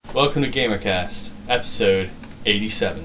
Welcome to GamerCast, episode 87.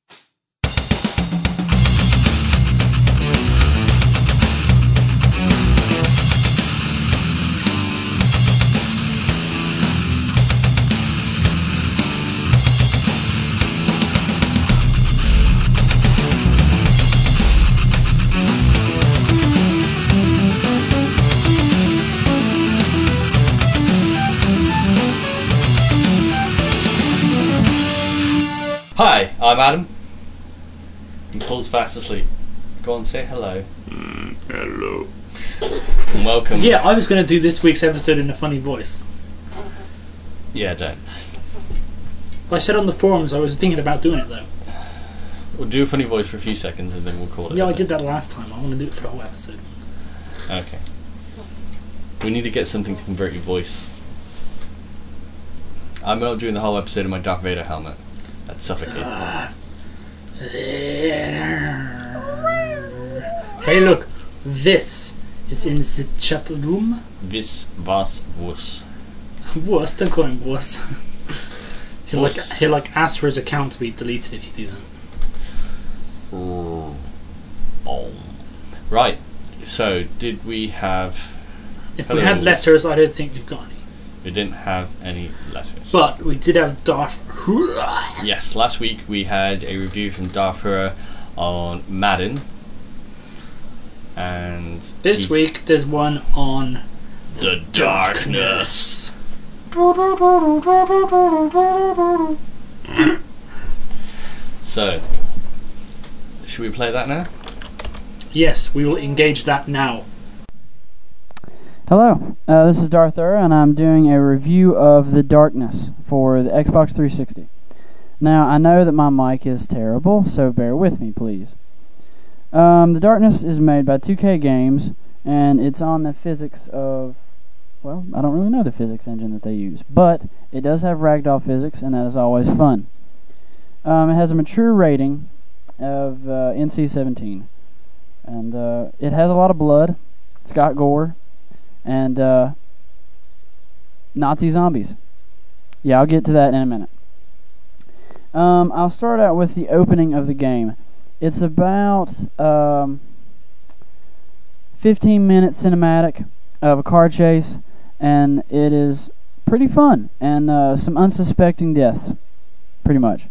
Hi, I'm Adam. And Paul's fast asleep. Go on, say hello. Hello. And welcome. Yeah, I was going to do this week's episode in a funny voice. Yeah, don't. I said on the forums I was thinking about doing it though. We'll do a funny voice for a few seconds and then we'll call it. Yeah, I did that last time. I want to do it for a whole episode. Okay. We need to get something to convert your voice. I'm not doing the whole episode in my Darth Vader helmet. That's suffocating. Hey, look. This is in the chat room. This was wuss. Wuss, don't call him wuss. Wuss. He'll ask for his account to be deleted if you do that. Right. So, did we have... If we had letters, I don't think we've got any. We didn't have any letters. But we did have Darth. Yes, last week we had a review from Darfur on Madden. And this week there's one on The Darkness. So, should we play that now? Yes, we will engage that now. Hello, this is Darth Ur, and I'm doing a review of The Darkness for the Xbox 360. Now, I know that my mic is terrible, so bear with me, please. The Darkness is made by 2K Games, and it's on the physics of... Well, I don't really know the physics engine that they use, but it does have ragdoll physics, and that is always fun. It has a mature rating of NC-17, and it has a lot of blood. It's got gore. And Nazi zombies. Yeah, I'll get to that in a minute. I'll start out with the opening of the game. It's about 15-minute cinematic of a car chase, and it is pretty fun, and some unsuspecting deaths, pretty much.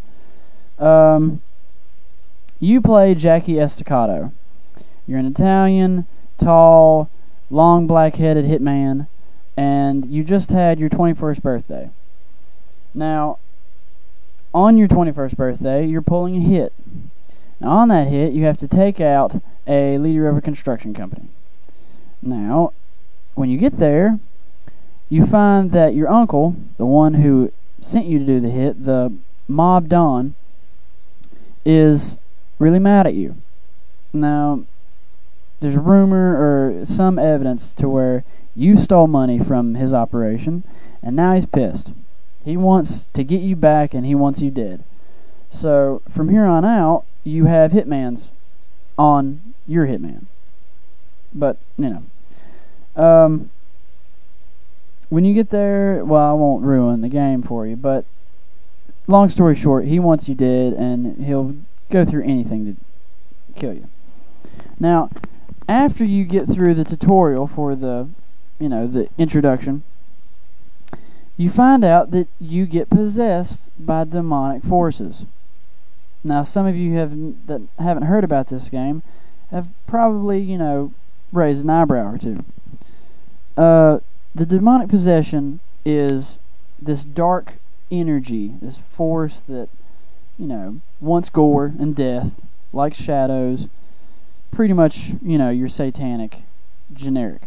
You play Jackie Estacado. You're an Italian, tall, long black-headed hitman, and you just had your 21st birthday. Now, on your 21st birthday, you're pulling a hit. Now, on that hit, you have to take out a leader of a construction company. Now, when you get there, you find that your uncle, the one who sent you to do the hit, the Mob Don, is really mad at you. Now, there's a rumor or some evidence to where you stole money from his operation, and now he's pissed. He wants to get you back, and he wants you dead. So, from here on out, you have hitmans on your hitman. But, you know. When you get there, well, I won't ruin the game for you, but long story short, he wants you dead, and he'll go through anything to kill you. Now, after you get through the tutorial for the introduction, you find out that you get possessed by demonic forces. Now, some of you that haven't heard about this game have probably, raised an eyebrow or two. The demonic possession is this dark energy, this force that, wants gore and death, likes shadows, pretty much, your satanic generic.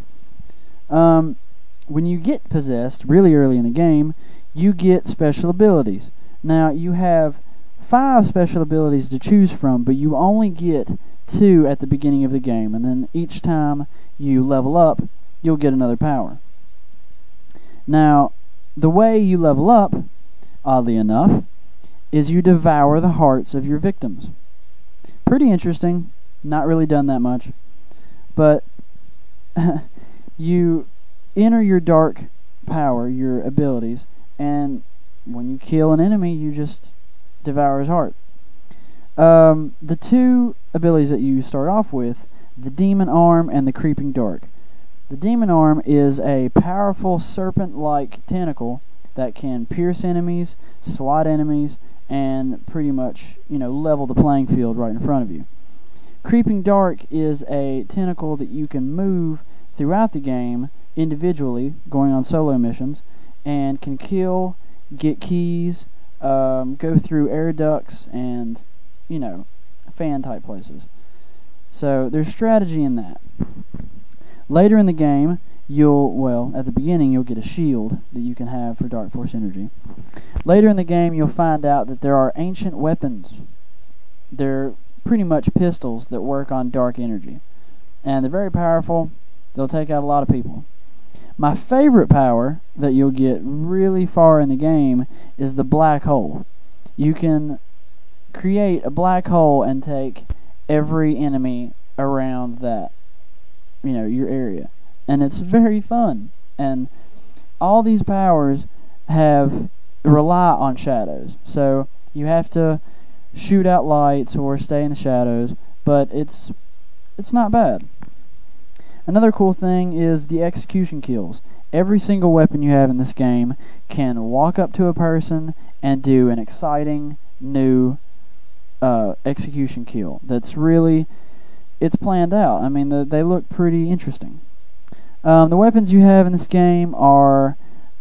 When you get possessed really early in the game, you get special abilities. Now, you have 5 special abilities to choose from, but you only get 2 at the beginning of the game, and then each time you level up, you'll get another power. Now, the way you level up, oddly enough, is you devour the hearts of your victims. Pretty interesting. Not really done that much. But you enter your dark power, your abilities, and when you kill an enemy, you just devour his heart. The two abilities that you start off with, the Demon Arm and the Creeping Dark. The Demon Arm is a powerful serpent-like tentacle that can pierce enemies, swat enemies, and pretty much, level the playing field right in front of you. Creeping Dark is a tentacle that you can move throughout the game individually, going on solo missions, and can kill, get keys, go through air ducts, and, fan-type places. So there's strategy in that. Later in the game, at the beginning, you'll get a shield that you can have for Dark Force energy. Later in the game, you'll find out that there are ancient weapons. They're pretty much pistols that work on dark energy. And they're very powerful. They'll take out a lot of people. My favorite power that you'll get really far in the game is the black hole. You can create a black hole and take every enemy around that, your area. And it's very fun. And all these powers rely on shadows. So you have to shoot out lights or stay in the shadows, but it's not bad. Another cool thing is the execution kills. Every single weapon you have in this game can walk up to a person and do an exciting new execution kill. It's planned out. I mean, they look pretty interesting. The weapons you have in this game are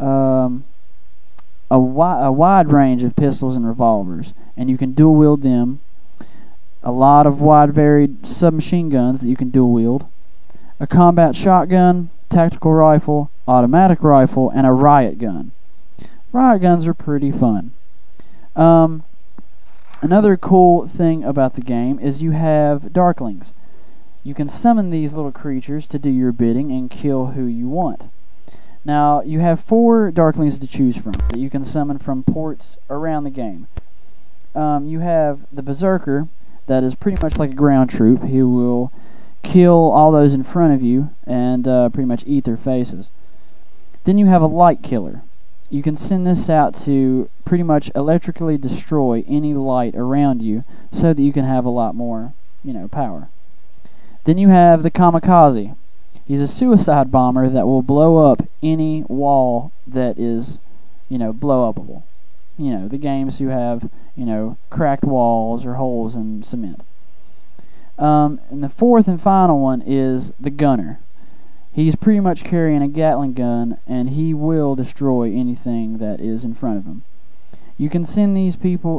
a wide range of pistols and revolvers, and you can dual wield them. A lot of wide varied submachine guns that you can dual wield. A combat shotgun, tactical rifle, automatic rifle, and a riot gun. Riot guns are pretty fun. Another cool thing about the game is you have Darklings. You can summon these little creatures to do your bidding and kill who you want. Now, you have 4 Darklings to choose from that you can summon from ports around the game. You have the Berserker, that is pretty much like a ground troop. He will kill all those in front of you and pretty much eat their faces. Then you have a Light Killer. You can send this out to pretty much electrically destroy any light around you so that you can have a lot more, power. Then you have the Kamikaze. He's a suicide bomber that will blow up any wall that is, blow-upable. The games who have, cracked walls or holes in cement. And the fourth and final one is the Gunner. He's pretty much carrying a Gatling gun, and he will destroy anything that is in front of him. You can send these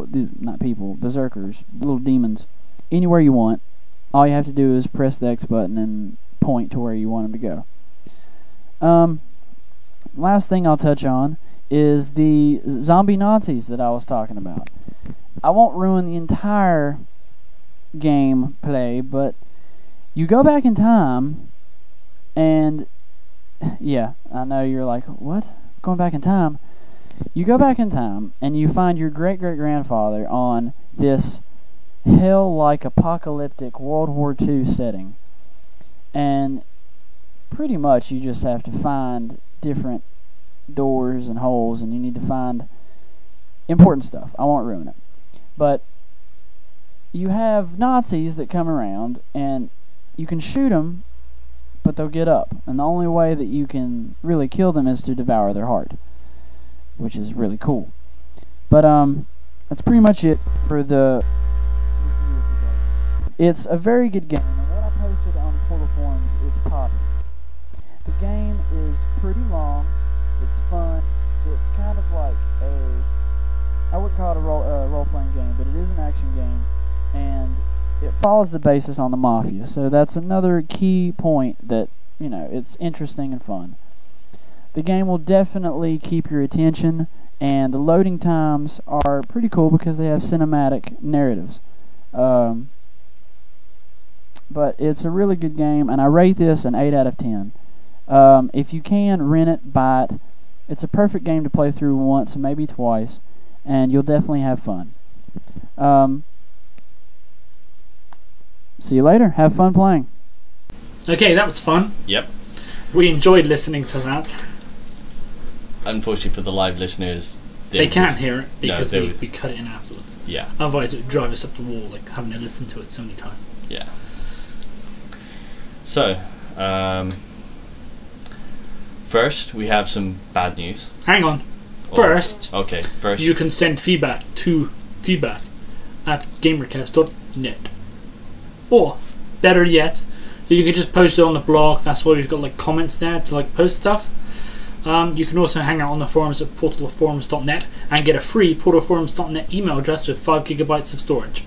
berserkers, little demons, anywhere you want. All you have to do is press the X button and point to where you want them to go. Last thing I'll touch on is the zombie Nazis that I was talking about. I won't ruin the entire game play, but you go back in time, and yeah, I know you're like, what? Going back in time? You go back in time, and you find your great-great-grandfather on this hell-like apocalyptic World War II setting. And pretty much you just have to find different doors and holes, and you need to find important stuff. I won't ruin it. But you have Nazis that come around, and you can shoot them, but they'll get up. And the only way that you can really kill them is to devour their heart, which is really cool. But that's pretty much it for the review of the game. It's a very good game, and what I posted on Portal Forums is popular. The game is pretty long. It's fun. It's kind of like I wouldn't call it a role-playing game, but it is an action game, and it follows the basis on the Mafia. So that's another key point that, it's interesting and fun. The game will definitely keep your attention, and the loading times are pretty cool because they have cinematic narratives. But it's a really good game, and I rate this an 8 out of 10. If you can, rent it, buy it. It's a perfect game to play through once, maybe twice, and you'll definitely have fun. See you later. Have fun playing. Okay, that was fun. Yep. We enjoyed listening to that. Unfortunately for the live listeners, They can't just- hear it because they we would- cut it in afterwards. Yeah, Otherwise, it would drive us up the wall, like having to listen to it so many times. yeah. So, first we have some bad news. Hang on. Or- First, okay, first. you can send feedback to feedback@gamercast.net. Or, better yet, you can just post it on the blog. That's why we've got like comments there to like post stuff. You can also hang out on the forums at portalforums.net and get a free portalforums.net email address with 5 gigabytes of storage.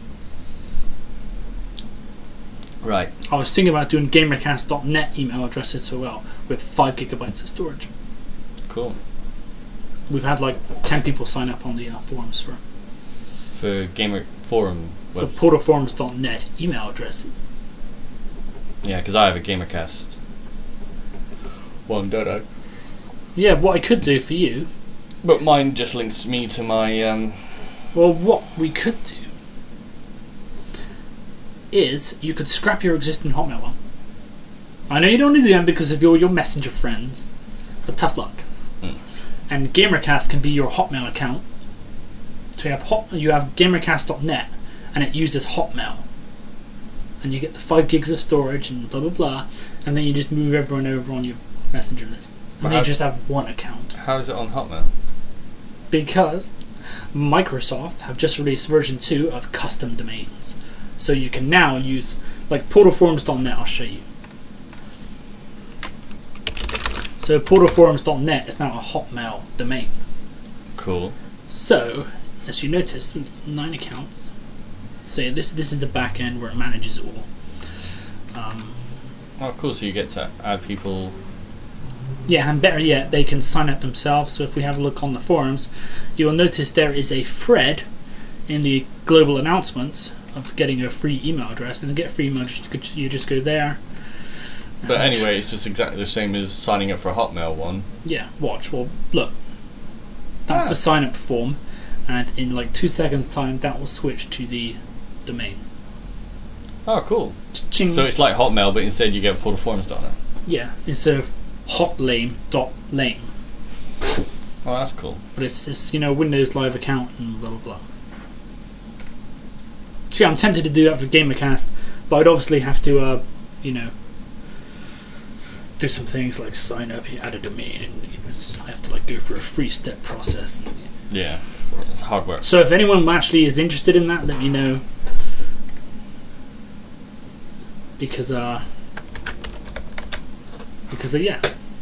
Right. I was thinking about doing gamercast.net email addresses as well with 5 gigabytes of storage. Cool. We've had like 10 people sign up on the forums For Gamer Forum. for portalforums.net email addresses. Yeah, because I have a Gamercast. One, don't I? Yeah, what I could do for you, But mine just links me to my. well, what we could do is you could scrap your existing Hotmail one. I know you don't want to do that because of your Messenger friends, but tough luck. And Gamercast can be your Hotmail account. So you have gamercast.net, and it uses Hotmail, and you get the 5 gigs of storage and blah blah blah, and then you just move everyone over on your Messenger list, But and how- you just have one account. How is it on Hotmail? Because Microsoft have just released version 2 of custom domains. So you can now use, like portalforums.net, I'll show you. So portalforums.net is now a Hotmail domain. Cool. So, as you notice, 9 accounts. So yeah, this is the back end where it manages it all. Oh, cool. So you get to add people. Yeah, and better yet, they can sign up themselves. So if we have a look on the forums, you will notice there is a thread in the global announcements of getting a free email address. And to get a free email, you just go there. But anyway, it's just exactly the same as signing up for a Hotmail one. Yeah, watch. Well, look. That's Ah. the sign up form. And in like 2 seconds' time, that will switch to the domain. Oh, cool. Ching. So it's like Hotmail, but instead you get portalforums.net. Yeah, instead of hotlame.lame. Oh, that's cool. But it's Windows Live account and blah blah blah. See, I'm tempted to do that for Gamercast, but I'd obviously have to, do some things like sign up, you add a domain, and I have to like go through a 3-step process. And, Yeah. It's hard work. so if anyone actually is interested in that, let me know. Because yeah.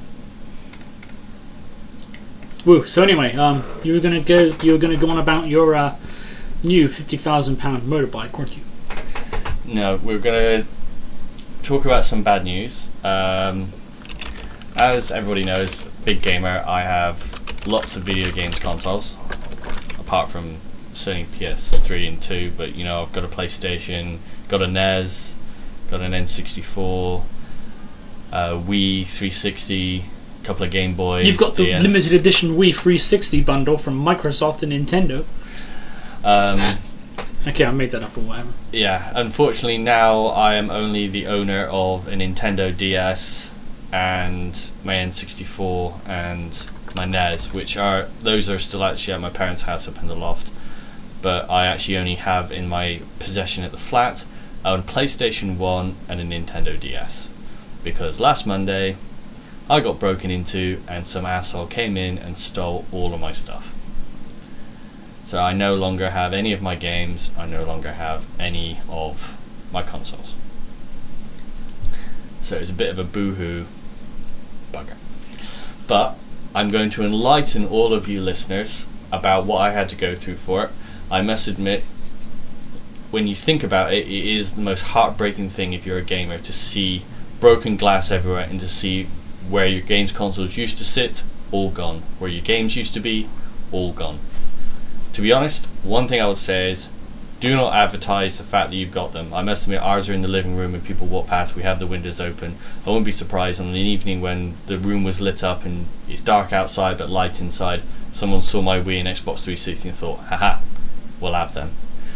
Woo. So anyway, you were gonna go on about your new £50,000 motorbike, weren't you? No, we're going to talk about some bad news. As everybody knows, big gamer, I have lots of video games consoles, apart from Sony PS3 and 2, but I've got a PlayStation, got a NES, got an N64, Wii 360, a couple of Game Boys. You've got the DS. limited edition Wii 360 bundle from Microsoft and Nintendo. Okay, I made that up or whatever. Yeah, unfortunately now I am only the owner of a Nintendo DS and my N64 and my NES, those are still actually at my parents' house up in the loft. But I actually only have in my possession at the flat a PlayStation 1 and a Nintendo DS. Because last Monday I got broken into and some asshole came in and stole all of my stuff. So I no longer have any of my games, I no longer have any of my consoles. So it's a bit of a boo-hoo bugger. But I'm going to enlighten all of you listeners about what I had to go through for it. I must admit, when you think about it, it is the most heartbreaking thing if you're a gamer to see broken glass everywhere and to see where your games consoles used to sit, all gone. Where your games used to be, all gone. To be honest, one thing I would say is, do not advertise the fact that you've got them. I must admit, ours are in the living room and people walk past, we have the windows open. I wouldn't be surprised on an evening when the room was lit up and it's dark outside but light inside, someone saw my Wii and Xbox 360 and thought, haha, we'll have them.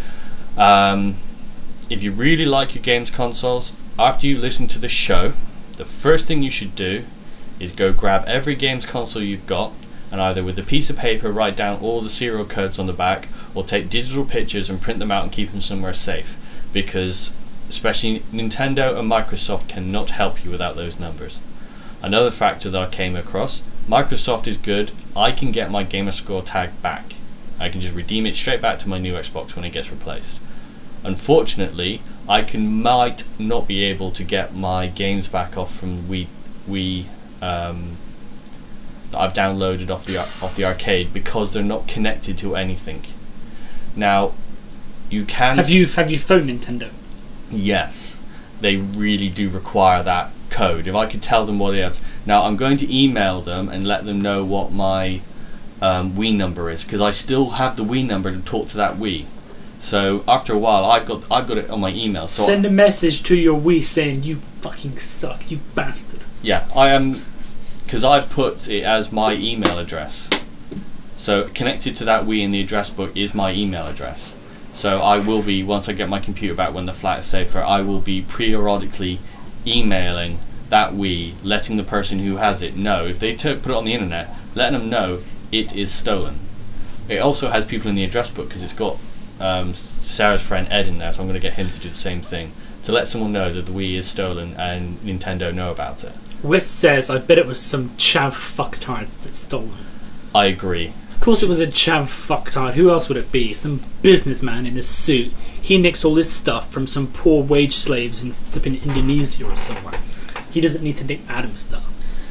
If you really like your games consoles, after you listen to the show, the first thing you should do is go grab every games console you've got and either with a piece of paper write down all the serial codes on the back, or take digital pictures and print them out and keep them somewhere safe, because especially Nintendo and Microsoft cannot help you without those numbers. Another factor that I came across, Microsoft is good. I can get my Gamerscore tag back. I can just redeem it straight back to my new Xbox when it gets replaced. Unfortunately, might not be able to get my games back off from Wii that I've downloaded off the arcade, because they're not connected to anything. Now, you can. Have you phoned Nintendo? Yes, they really do require that code. If I could tell them what it is. Now, I'm going to email them and let them know what my Wii number is, because I still have the Wii number to talk to that Wii. So after a while, I've got it on my email. So send a message to your Wii saying, "You fucking suck, you bastard." Yeah, I am, because I've put it as my email address. So connected to that Wii in the address book is my email address. So I will be, once I get my computer back when the flat is safer, I will be periodically emailing that Wii, letting the person who has it know. If they put it on the internet, letting them know it is stolen. It also has people in the address book, because it's got Sarah's friend Ed in there, so I'm going to get him to do the same thing, to let someone know that the Wii is stolen and Nintendo know about it. Wes says, I bet it was some chav fucktards that stole it. I agree. Of course it was a chav fucktard. Who else would it be? Some businessman in a suit. He nicks all his stuff from some poor wage slaves in flipping Indonesia or somewhere. He doesn't need to nick Adam's stuff.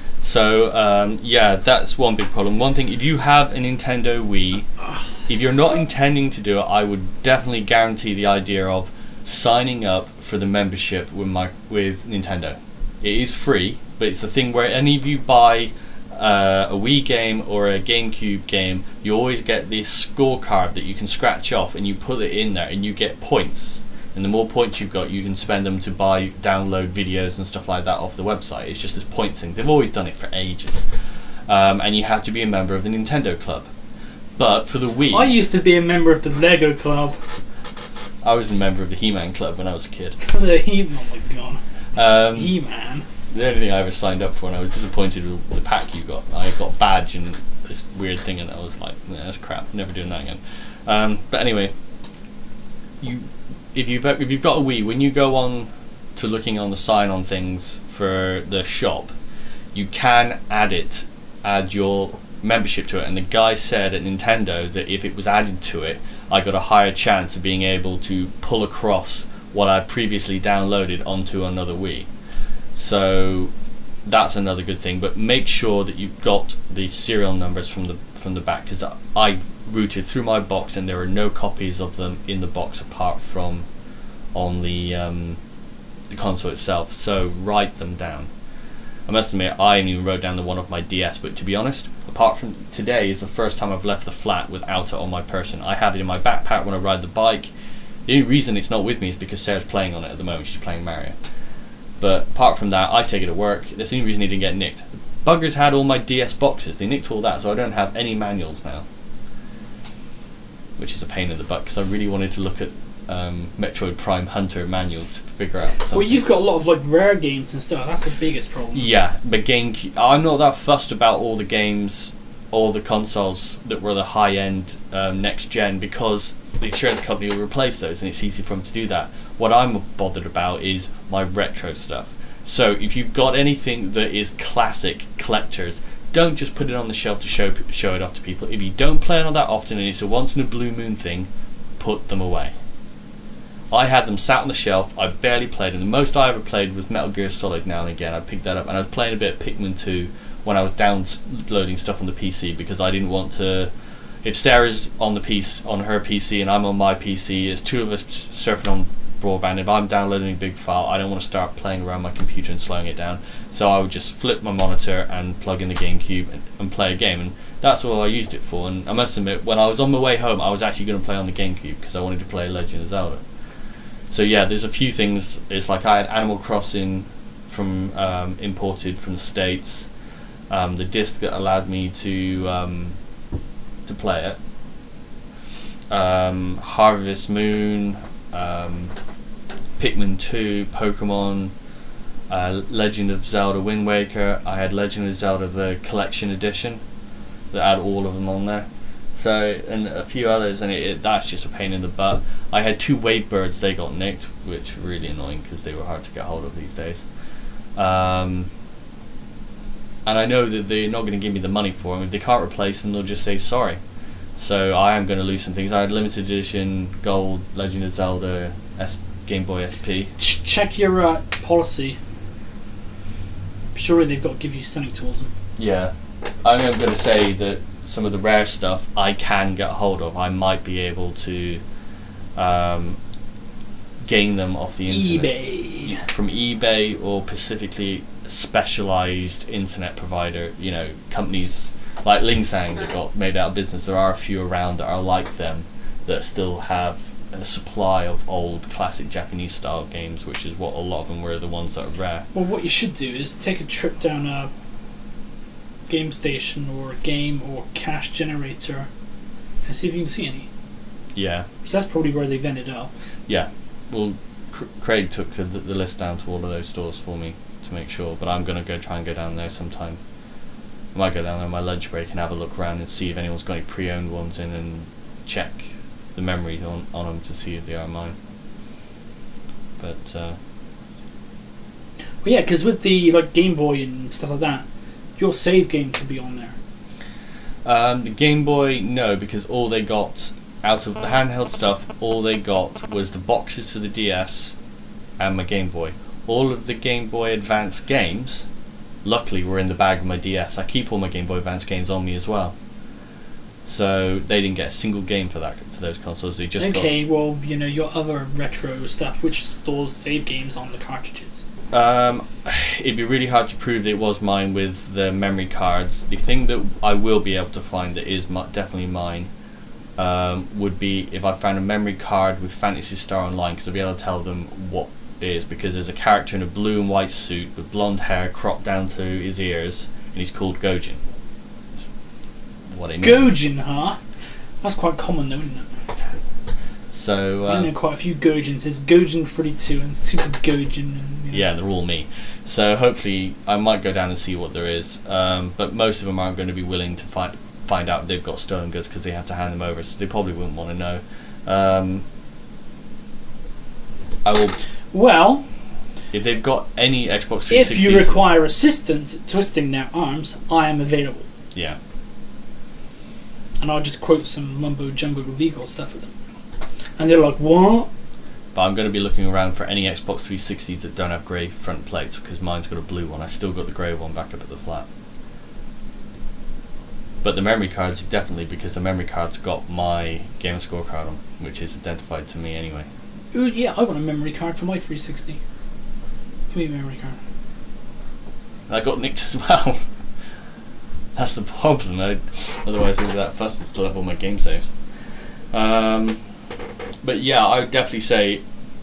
So, yeah, that's one big problem. One thing, if you have a Nintendo Wii, if you're not intending to do it, I would definitely guarantee the idea of signing up for the membership with Nintendo. It is free, but it's the thing where any of you buy a Wii game or a GameCube game, you always get this scorecard that you can scratch off, and you put it in there and you get points. And the more points you've got, you can spend them to download videos and stuff like that off the website. It's just this points thing. They've always done it for ages. And you have to be a member of the Nintendo Club. But for the Wii, I used to be a member of the Lego Club. I was a member of the He-Man Club when I was a kid. The He-Man, oh my god. He-Man. The only thing I ever signed up for, and I was disappointed with the pack you got. I got a badge and this weird thing, and I was like, yeah, that's crap. Never doing that again. But anyway, if you've got a Wii, when you go on to looking on the sign-on things for the shop, you can add your membership to it. And the guy said at Nintendo that if it was added to it, I got a higher chance of being able to pull across what I previously downloaded onto another Wii. So that's another good thing. But make sure that you've got the serial numbers from the back, because I routed through my box and there are no copies of them in the box apart from on the console itself. So write them down. I must admit, I only wrote down the one of my DS, but to be honest, apart from today is the first time I've left the flat without it on my person. I have it in my backpack when I ride the bike. The only reason it's not with me is because Sarah's playing on it at the moment. She's playing Mario. But apart from that, I take it to work. That's the only reason it didn't get nicked. Buggers had all my DS boxes. They nicked all that, so I don't have any manuals now. Which is a pain in the butt, because I really wanted to look at Metroid Prime Hunter manual to figure out something. Well, you've got a lot of like rare games and stuff. That's the biggest problem. Yeah, but I'm not that fussed about all the games, all the consoles that were the high-end next gen, because the insurance company will replace those, and it's easy for them to do that. What I'm bothered about is my retro stuff. So if you've got anything that is classic collectors, don't just put it on the shelf to show it off to people. If you don't play it on that often and it's a once in a blue moon thing, put them away. I had them sat on the shelf. I barely played them. The most I ever played was Metal Gear Solid now and again. I picked that up, and I was playing a bit of Pikmin 2 when I was downloading stuff on the PC, because I didn't want to. If Sarah's on her PC and I'm on my PC, it's two of us surfing on broadband. If I'm downloading a big file, I don't want to start playing around my computer and slowing it down. So I would just flip my monitor and plug in the GameCube and play a game, and that's all I used it for. And I must admit, when I was on my way home, I was actually going to play on the GameCube because I wanted to play Legend of Zelda. So yeah, there's a few things. It's like I had Animal Crossing from imported from the States, the disc that allowed me to play it, Harvest Moon, Pikmin 2, Pokemon, Legend of Zelda Wind Waker. I had Legend of Zelda the Collection Edition, that had all of them on there. So, and a few others, and that's just a pain in the butt. I had 2 Wavebirds, they got nicked, which were really annoying because they were hard to get hold of these days. And I know that they're not going to give me the money for them. If they can't replace them, they'll just say sorry. So I am going to lose some things. I had limited edition Gold Legend of Zelda Game Boy SP. Check your policy. Surely they've got to give you something towards them. Yeah, I'm going to say that some of the rare stuff I can get hold of. I might be able to gain them off the internet. eBay. From eBay or specifically specialised internet provider, companies like Lingsang that got made out of business. There are a few around that are like them that still have a supply of old classic Japanese style games, which is what a lot of them were, the ones that are rare. Well, what you should do is take a trip down a game station or a game or cash generator and see if you can see any. Yeah. So that's probably where they've ended up. Yeah. Well, Craig took the list down to all of those stores for me to make sure, but I'm going to try and go down there sometime. I might go down there on my lunch break and have a look around and see if anyone's got any pre-owned ones in and check the memory on them to see if they are mine. But well, yeah, because with the Game Boy and stuff like that, your save games will be on there. the Game Boy, no, because all they got out of the handheld stuff, all they got was the boxes for the DS and my Game Boy. All of the Game Boy Advance games, luckily, were in the bag of my DS. I keep all my Game Boy Advance games on me as well. So they didn't get a single game for those consoles. They just well, your other retro stuff, which stores save games on the cartridges. It'd be really hard to prove that it was mine with the memory cards. The thing that I will be able to find that is definitely mine would be if I found a memory card with Phantasy Star Online, because I'll be able to tell them what it is, because there's a character in a blue and white suit with blonde hair cropped down to his ears, and he's called Gojin. What I mean. Gojin, huh? That's quite common though, isn't it? So I know quite a few Gojins. There's Gojin 32 and Super Gojin. And, yeah, they're all me. So hopefully I might go down and see what there is. But most of them aren't going to be willing to find out if they've got stolen goods, because they have to hand them over, so they probably wouldn't want to know. I will. Well, if they've got any Xbox 360s, if you require assistance twisting their arms, I am available. Yeah. And I'll just quote some mumbo jumbo legal stuff at them. And they're like, what? But I'm going to be looking around for any Xbox 360s that don't have grey front plates, because mine's got a blue one. I still got the grey one back up at the flat. But the memory cards, definitely, because the memory card's got my Game Scorecard on, which is identified to me anyway. Ooh, yeah, I want a memory card for my 360. Give me a memory card. I got nicked as well. That's the problem. Otherwise, I'd be that fussed and still have all my game saves. But yeah, I would definitely say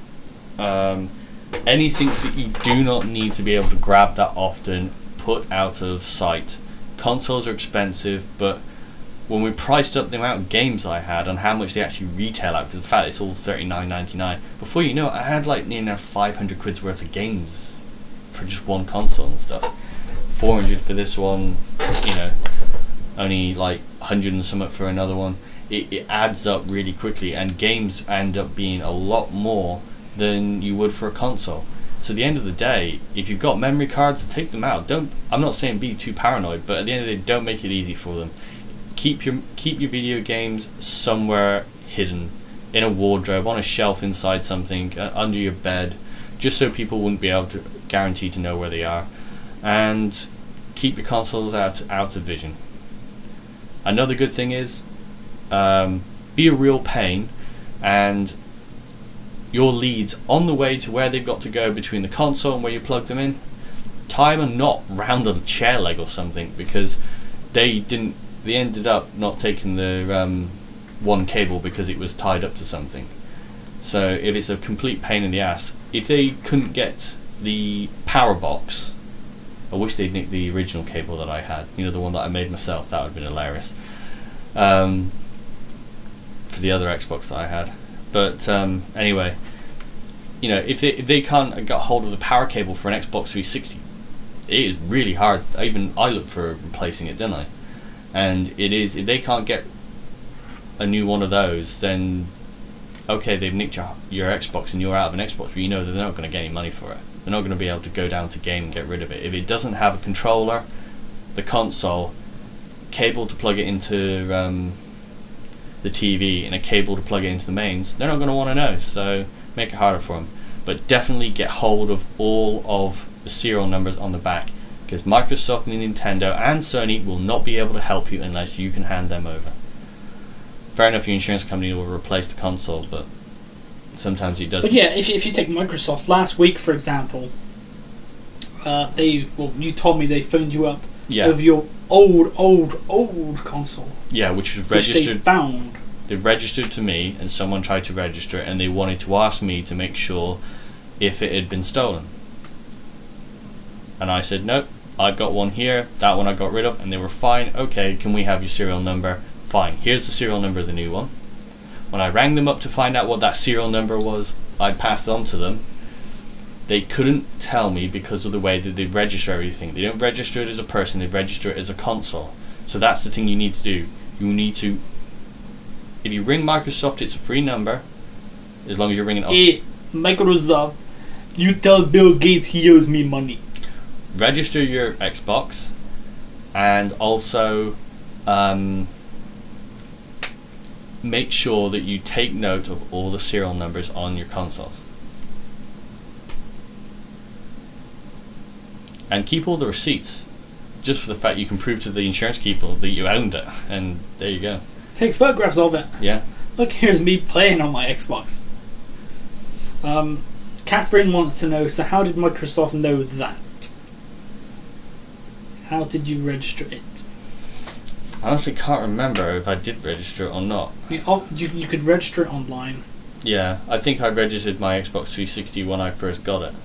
anything that you do not need to be able to grab that often, put out of sight. Consoles are expensive, but when we priced up the amount of games I had and how much they actually retail out, because the fact it's all $39.99, before you know it, I had like near 500 quid's worth of games for just one console and stuff. 400 for this one, only like 100 and something for another one. It adds up really quickly, and games end up being a lot more than you would for a console. So at the end of the day, if you've got memory cards, take them out. I'm not saying be too paranoid, but at the end of the day, don't make it easy for them. Keep your video games somewhere hidden, in a wardrobe, on a shelf inside something, under your bed, just so people wouldn't be able to guarantee to know where they are. And keep your consoles out of vision. Another good thing is, be a real pain, and your leads on the way to where they've got to go between the console and where you plug them in, tie them a knot round a chair leg or something, because they ended up not taking the one cable because it was tied up to something. So if it's a complete pain in the ass, if they couldn't get the power box, I wish they'd nicked the original cable that I had, the one that I made myself. That would have been hilarious, for the other Xbox that I had. But anyway, if they can't get hold of the power cable for an Xbox 360, it is really hard. I looked for replacing it, didn't I? And it is, if they can't get a new one of those, then okay, they've nicked your Xbox and you're out of an Xbox, but you know that they're not going to get any money for it. They're not going to be able to go down to game and get rid of it. If it doesn't have a controller, the console, cable to plug it into the TV, and a cable to plug it into the mains, they're not going to want to know, so make it harder for them. But definitely get hold of all of the serial numbers on the back, because Microsoft and Nintendo and Sony will not be able to help you unless you can hand them over. Fair enough, your insurance company will replace the console, but sometimes it doesn't. But yeah, if you take Microsoft, last week, for example, you told me they phoned you up with your old console. Yeah, which was which registered. they found. They registered to me, and someone tried to register it, and they wanted to ask me to make sure if it had been stolen. And I said, nope, I've got one here, that one I got rid of, and they were fine. Okay, can we have your serial number? Fine, here's the serial number of the new one. When I rang them up to find out what that serial number was, I passed on to them. They couldn't tell me because of the way that they register everything. They don't register it as a person, they register it as a console. So that's the thing you need to do. You need to, if you ring Microsoft, it's a free number, as long as you're ringing up. Hey, Microsoft, you tell Bill Gates he owes me money. Register your Xbox, and also make sure that you take note of all the serial numbers on your consoles. And keep all the receipts, just for the fact you can prove to the insurance people that you owned it, and there you go. Take photographs of it. Yeah. Look, here's me playing on my Xbox. Catherine wants to know, so how did Microsoft know that? How did you register it? I honestly can't remember if I did register it or not. You could register it online. Yeah, I think I registered my Xbox 360 when I first got it.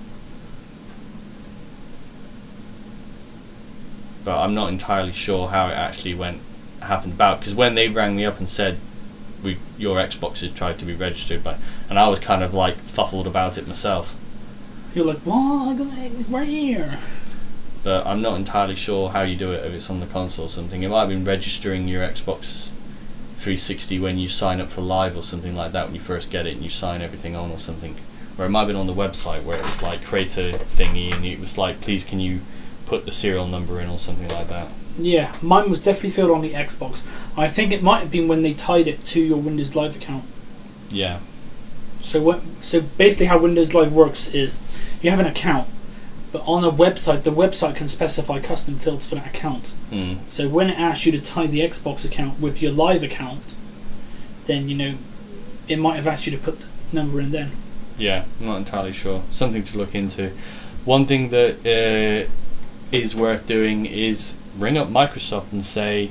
But I'm not entirely sure how it actually happened about, because when they rang me up and said your Xbox has tried to be registered by, and I was kind of like fuffled about it myself. You're like, well, it's right here. But I'm not entirely sure how you do it, if it's on the console or something. It might have been registering your Xbox 360 when you sign up for Live or something like that, when you first get it and you sign everything on or something. Or it might have been on the website where it was like, create a thingy, and it was like, please can you put the serial number in or something like that. Yeah, mine was definitely filled on the Xbox. I think it might have been when they tied it to your Windows Live account. Yeah. So basically how Windows Live works is you have an account, but on a website, the website can specify custom fields for that account. So when it asks you to tie the Xbox account with your Live account, then it might have asked you to put the number in then. Yeah, I'm not entirely sure. Something to look into. One thing that is worth doing is ring up Microsoft and say,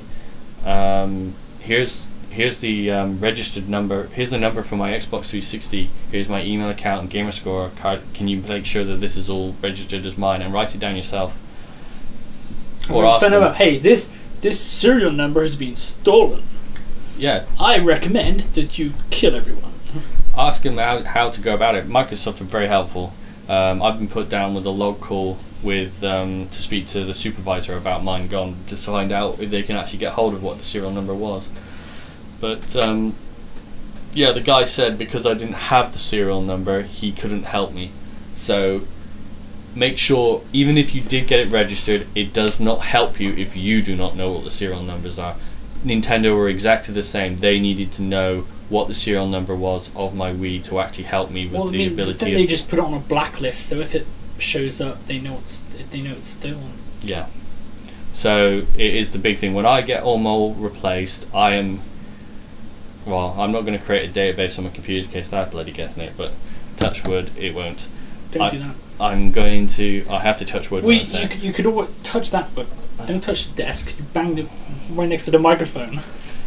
here's the registered number, here's the number for my Xbox 360, here's my email account and Gamerscore card, can you make sure that this is all registered as mine, and write it down yourself. Or ask them, hey, this serial number has been stolen. Yeah. I recommend that you kill everyone. Ask them how to go about it. Microsoft are very helpful. I've been put down with a log call with to speak to the supervisor about mine gone, to find out if they can actually get hold of what the serial number was. But yeah, the guy said because I didn't have the serial number, he couldn't help me. So make sure, even if you did get it registered, it does not help you if you do not know what the serial numbers are. Nintendo were exactly the same. They needed to know what the serial number was of my Wii to actually help me with the ability. They just put it on a blacklist, so if it shows up, they know it's stolen. Yeah. So it is the big thing. When I get Ormo replaced, I'm not going to create a database on my computer in case that bloody gets in it, but touch wood, it won't. Don't do that. I have to touch wood. You could always touch that, but don't touch the desk. You banged it right next to the microphone.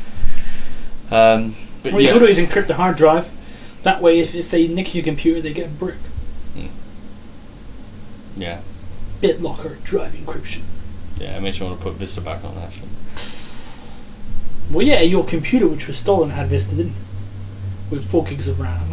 But you could always encrypt the hard drive. That way, if they nick your computer, they get a brick. Yeah. BitLocker drive encryption. Yeah, it makes you want to put Vista back on, actually. Well, yeah, your computer, which was stolen, had Vista, didn't it? With 4 gigs of RAM.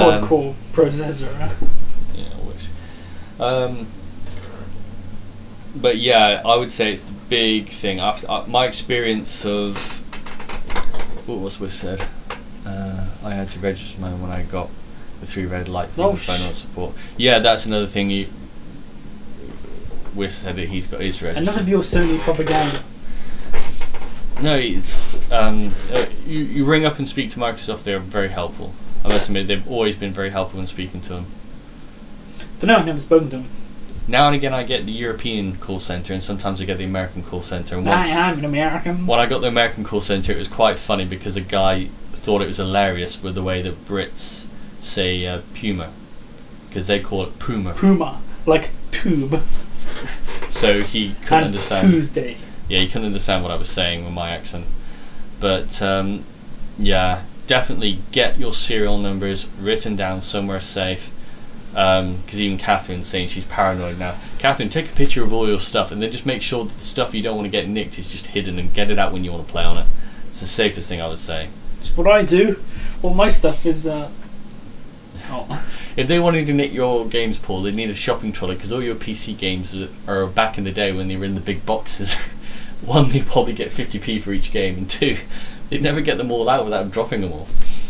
Quad-core processor. Yeah, I wish. But yeah, I would say it's the big thing. After my experience of what was said, I had to register mine when I got the 3 red lights and the phone support. Yeah, that's another thing. Wiss said that he's got his registered. None of your Sony propaganda. No, it's you ring up and speak to Microsoft. They're very helpful. I must admit, they've always been very helpful when speaking to them. Don't know, I've never spoken to them. Now and again I get the European call centre and sometimes I get the American call centre. And I am an American. When I got the American call centre, it was quite funny because a guy thought it was hilarious with the way that Brits say Puma, because they call it Puma. Puma, like tube. So he couldn't understand. Tuesday. Yeah, he couldn't understand what I was saying with my accent. But yeah, definitely get your serial numbers written down somewhere safe. Because even Catherine's saying she's paranoid now. Catherine, take a picture of all your stuff and then just make sure that the stuff you don't want to get nicked is just hidden, and get it out when you want to play on it. It's the safest thing I would say. It's what I do. Well, my stuff is If they wanted to nick your games, Paul, they'd need a shopping trolley, because all your PC games are back in the day when they were in the big boxes. One, they'd probably get 50p for each game, and two, they'd never get them all out without dropping them all.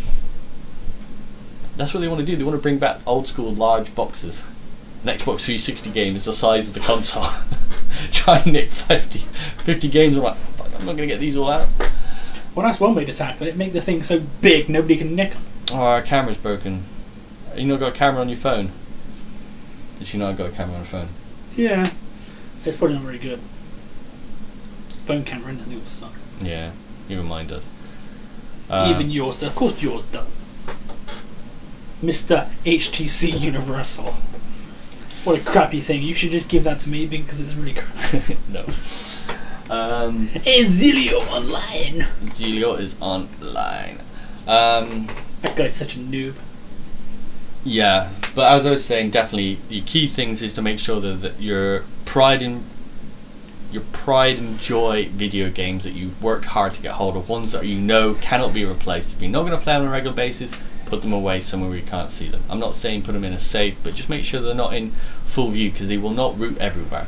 That's what they want to do. They want to bring back old school large boxes. An Xbox 360 game is the size of the console. Try and nick 50 games. I'm like, I'm not going to get these all out. Well, that's one way to tackle it. Make the thing so big nobody can nick them. Oh, our camera's broken. You not got a camera on your phone? Did you not got a camera on your phone? Yeah. It's probably not very good. Phone camera, and it will suck. Yeah, even mine does. Even yours does. Of course yours does. Mr. HTC Universal. What a crappy thing. You should just give that to me because it's really crap. No. Hey, Zilio online. Zilio is online. That guy's such a noob. Yeah, but as I was saying, definitely the key things is to make sure that your pride and joy video games that you work hard to get hold of, ones that you know cannot be replaced. If you're not going to play on a regular basis, put them away somewhere where you can't see them. I'm not saying put them in a safe, but just make sure they're not in full view, because they will not root everywhere.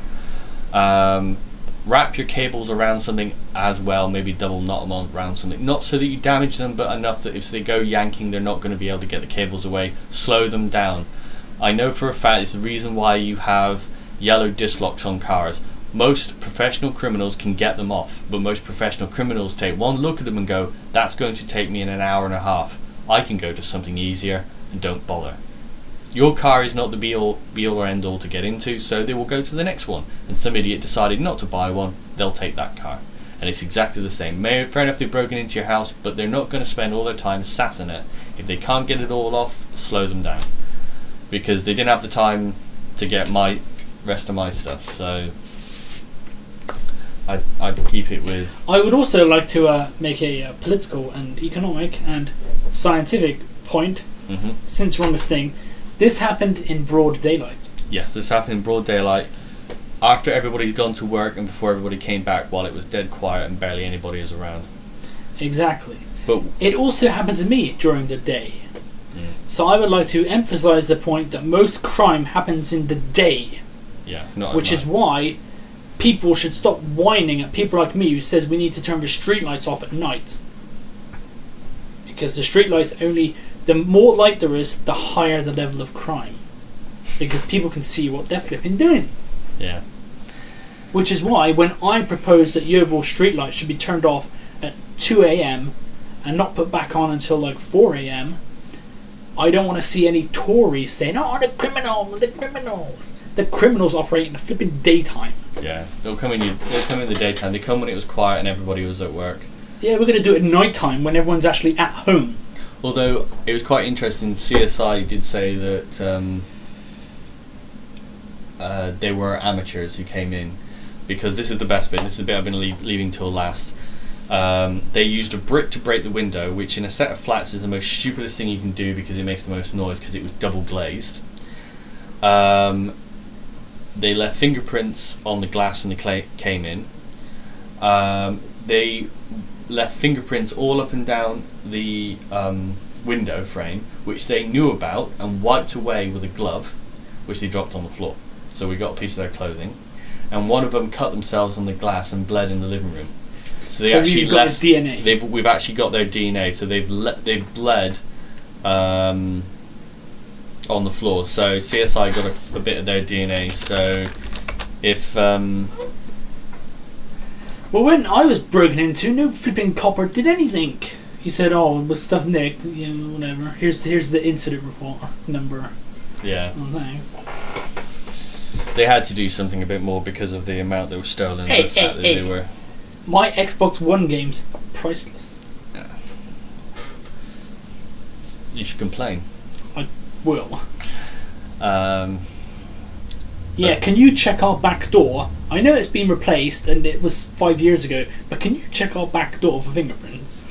Wrap your cables around something as well, maybe double knot them around something, not so that you damage them, but enough that if they go yanking they're not going to be able to get the cables away. Slow them down. I know for a fact it's the reason why you have yellow disc locks on cars. Most professional criminals can get them off, but most professional criminals take one look at them and go, that's going to take me in an hour and a half. I can go to something easier, and don't bother. Your car is not the be all or end all to get into, so they will go to the next one. And some idiot decided not to buy one, they'll take that car. And it's exactly the same. Fair enough, they've broken into your house, but they're not going to spend all their time sat in it. If they can't get it all off, slow them down. Because they didn't have the time to get my rest of my stuff, so I'd keep it with... I would also like to make a political and economic and scientific point, since we're on this thing. This happened in broad daylight. Yes, this happened in broad daylight, after everybody's gone to work and before everybody came back, while it was dead quiet and barely anybody is around. Exactly. But it also happened to me during the day. So I would like to emphasize the point that most crime happens in the day. Yeah, not which is why people should stop whining at people like me who says we need to turn the streetlights off at night. Because the streetlights only... The more light there is, the higher the level of crime. Because people can see what they're flipping doing. Yeah. Which is why, when I propose that Yeovil streetlights should be turned off at 2 a.m. and not put back on until like 4 a.m., I don't want to see any Tories saying, oh, the criminals! The criminals operate in the flipping daytime. Yeah, they'll come in the daytime. They come when it was quiet and everybody was at work. Yeah, we're going to do it at night time when everyone's actually at home. Although it was quite interesting, CSI did say that they were amateurs who came in, because this is the best bit. This is the bit I've been leaving till last. They used a brick to break the window, which in a set of flats is the most stupidest thing you can do because it makes the most noise, because it was double glazed. They left fingerprints on the glass when they came in. They left fingerprints all up and down the window frame, which they knew about and wiped away with a glove, which they dropped on the floor. So we got a piece of their clothing. and one of them cut themselves on the glass and bled in the living room. So they So actually you've got left his DNA. We've actually got their DNA. So they've bled on the floor. So CSI got a bit of their DNA. So if Well, when I was broken into, no flipping copper did anything. He said, "Oh, it was stuff nicked, whatever. Here's the incident report number." yeah, Oh, thanks. they had to do something a bit more because of the amount that was stolen Hey, and the fact that hey. they were. My Xbox One games are priceless. You should complain. Will. But- Can you check our back door? I know it's been replaced and it was 5 years ago, but can you check our back door for fingerprints?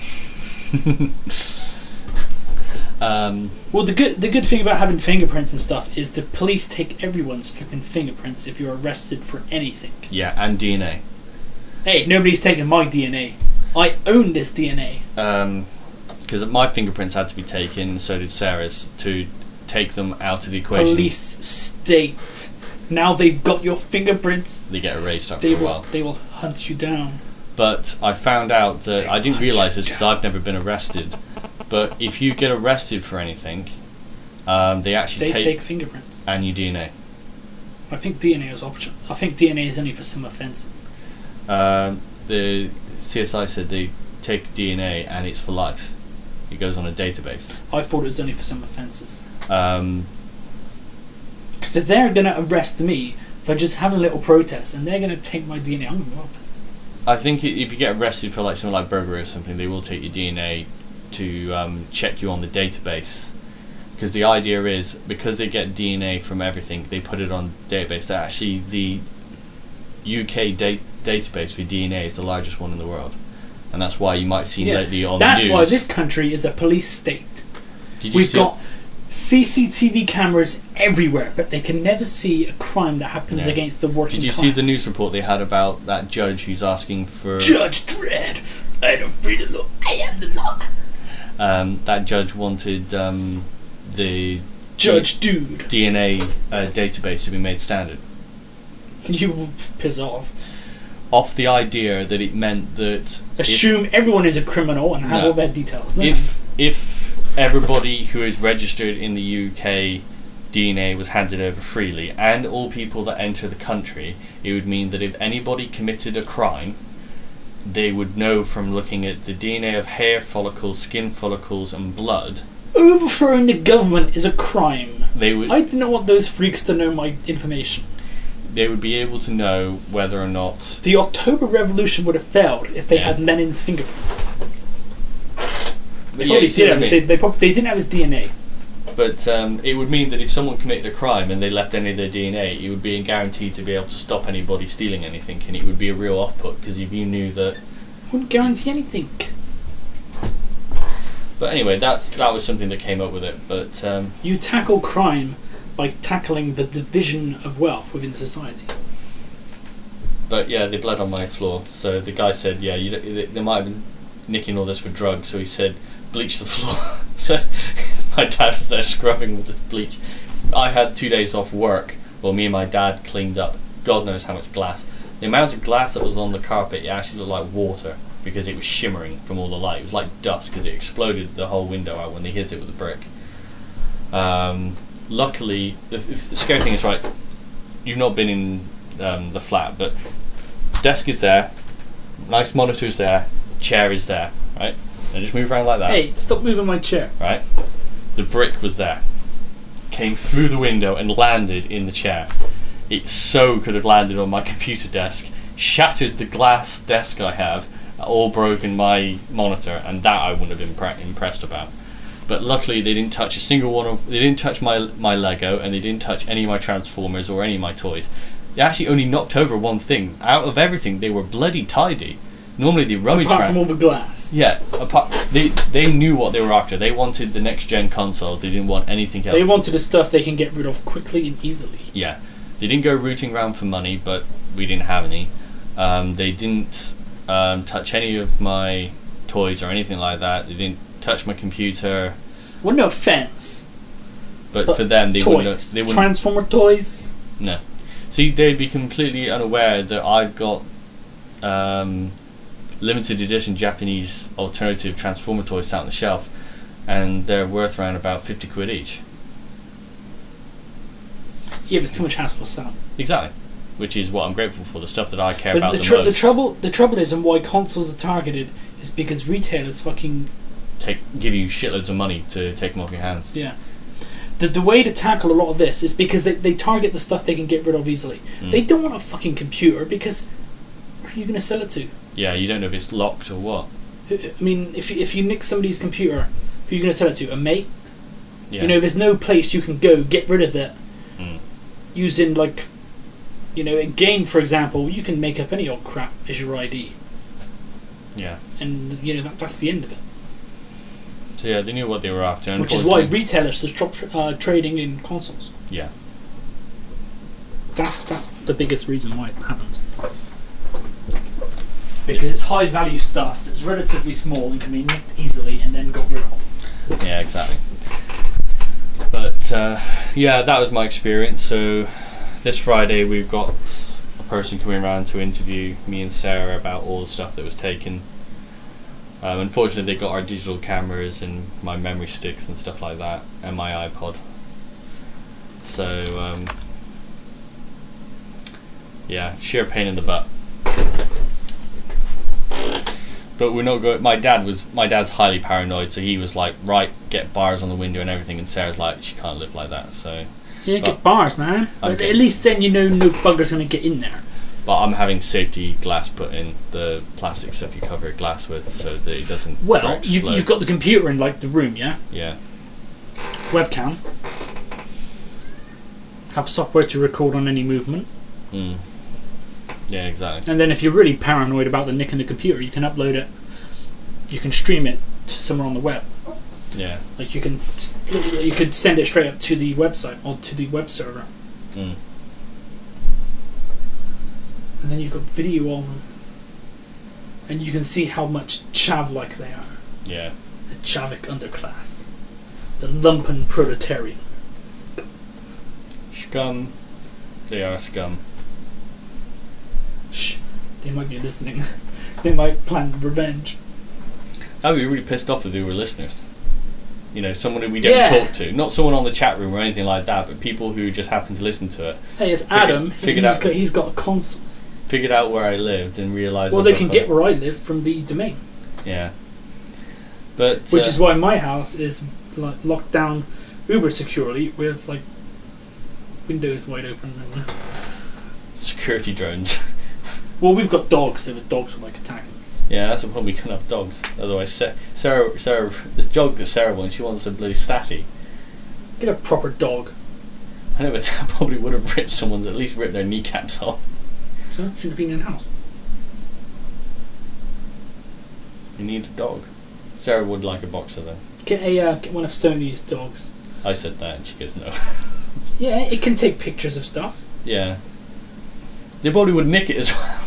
Well, the good thing about having fingerprints and stuff is the police take everyone's flipping fingerprints if you're arrested for anything. Yeah, and DNA. Hey, nobody's taking my DNA. I own this DNA. Because my fingerprints had to be taken, so did Sarah's, to take them out of the equation. Police state. Now they've got your fingerprints. They get erased after They a while. will hunt you down. But I found out that I didn't realise this because I've never been arrested. But if you get arrested for anything, they actually They take fingerprints. and your DNA. I think DNA is optional. I think DNA is only for some offences. The CSI said they take DNA and it's for life. It goes on a database. I thought it was only for some offences. Um, Because if they're going to arrest me for just having a little protest and they're going to take my DNA, I'm going to be pissed. I think if you get arrested for like something like burglary or something, they will take your DNA to check you on the database. Because the idea is, because they get DNA from everything, they put it on database. That actually the UK database for DNA is the largest one in the world, and that's why you might see lately on the news. That's why this country is a police state. Did you We've see got CCTV cameras everywhere, but they can never see a crime that happens Yeah. against the working Did you class. see the news report they had about that judge who's asking for... Judge Dredd, I don't breathe the law, I am the law. that judge wanted the Judge Dude. DNA database to be made standard. You will piss off. Off the idea that it meant that... Assume everyone is a criminal and have No. all their details. No, If everybody who is registered in the UK DNA was handed over freely, and all people that enter the country, it would mean that if anybody committed a crime, they would know from looking at the DNA of hair follicles, skin follicles, and blood. overthrowing the government is a crime. They would I didn't want those freaks to know my information. they would be able to know whether or not. The October Revolution would have failed if they Yeah. had Lenin's fingerprints. They Yeah, probably you see what I did. mean? They didn't have his DNA. But it would mean that if someone committed a crime and they left any of their DNA, it would be guaranteed to be able to stop anybody stealing anything, and it would be a real off-put because if you knew that. Wouldn't guarantee anything. But anyway, that was something that came up with it. But You tackle crime by tackling the division of wealth within society. yeah, they bled on my floor. So the guy said, yeah, they might have been nicking all this for drugs. So he said, bleach the floor. So my dad was there scrubbing with this bleach. I had 2 days off work. Well, me and my dad cleaned up God knows how much glass. The amount of glass that was on the carpet, it actually looked like water because it was shimmering from all the light. It was like dust because it exploded the whole window out when they hit it with a brick. Luckily, the scary thing is, right, you've not been in the flat, but desk is there, nice monitor's there, chair is there, right? And just move around like that. Hey, stop moving my chair. Right? The brick was there. Came through the window and landed in the chair. It so could have landed on my computer desk, shattered the glass desk I have, all broken my monitor, and that I wouldn't have been impressed about. But luckily they didn't touch a single one of... They didn't touch my Lego, and they didn't touch any of my Transformers or any of my toys. They actually only knocked over one thing. Out of everything, they were bloody tidy. Normally they rummage Apart around. from all the glass. Yeah, they knew what they were after. They wanted the next gen consoles. They didn't want anything else. They wanted the stuff they can get rid of quickly and easily. Yeah, they didn't go rooting around for money, but we didn't have any. They didn't touch any of my toys or anything like that. They didn't touch my computer. Well, no offense. But for them, they toys. wouldn't. They wouldn't. Transformer toys. No, See, they'd be completely unaware that I've got limited edition Japanese alternative Transformer toys sat on the shelf, and they're worth around about 50 quid each. Yeah, but it's too much hassle to sell. Exactly. Which is what I'm grateful for, the stuff that I care But about the, the tr- most. the trouble is, and why consoles are targeted, is because retailers fucking Give you shitloads of money to take them off your hands. yeah. The way to tackle a lot of this is because they target the stuff they can get rid of easily. They don't want a fucking computer because who are you going to sell it to? Yeah, you don't know if it's locked or what. I mean, if you nick somebody's computer, who are you going to sell it to? A mate? Yeah. You know, there's no place you can go get rid of it using, like, you know, a game, for example, you can make up any old crap as your ID. Yeah. And, you know, that's the end of it. So yeah, they knew what they were after. Which is why unfortunately- retailers should stop trading in consoles. Yeah. That's the biggest reason why it happens. Because it's high value stuff that's relatively small and can be nicked easily and then got rid of. Yeah, exactly. But yeah, that was my experience. So this Friday we've got a person coming around to interview me and Sarah about all the stuff that was taken. Unfortunately, they got our digital cameras and my memory sticks and stuff like that, and my iPod. So yeah, sheer pain in the butt. But we're not going. My dad's highly paranoid, so he was like, right, get bars on the window and everything. And Sarah's like, she can't live like that. So Yeah, get bars, man. But Okay. at least then you know no bugger's going to get in there. But I'm having safety glass put in, the plastic stuff you cover glass with, so that it doesn't. Well, explode. you've got the computer in like the room, yeah? Yeah. Webcam. Have software to record on any movement. Mm. Yeah, exactly. And then if you're really paranoid about the nick in the computer, you can upload it. You can stream it to somewhere on the web. Yeah. Like you could send it straight up to the website or to the web server. Mm. And then you've got video of them. And you can see how much chav-like they are. Yeah. The Chavik underclass. The lumpen proletarian. Scum. They are scum. Shh. They might be listening. They might plan revenge. I'd be really pissed off if they were listeners. You know, someone who we don't Yeah. talk to. Not someone on the chat room or anything like that, but people who just happen to listen to it. Hey, it's Adam. figured out- He's got consoles. Figured out where I lived and realised... Well, I've they got can the- get where I live from the domain. Yeah. But... Which is why my house is like locked down uber securely with like windows wide open. And, security drones. well, we've got dogs, so the dogs will like attacking. Yeah, that's what probably can have dogs. Otherwise, Sarah, this dog that Sarah wants, she wants a bloody statty. Get a proper dog. I know, but that probably would have ripped someone's, at least ripped their kneecaps off. So shouldn't have been in the house. You need a dog. Sarah would like a boxer though. Get one of Sony's dogs. I said that and she goes no. Yeah, it can take pictures of stuff. Yeah. They probably would nick it as well.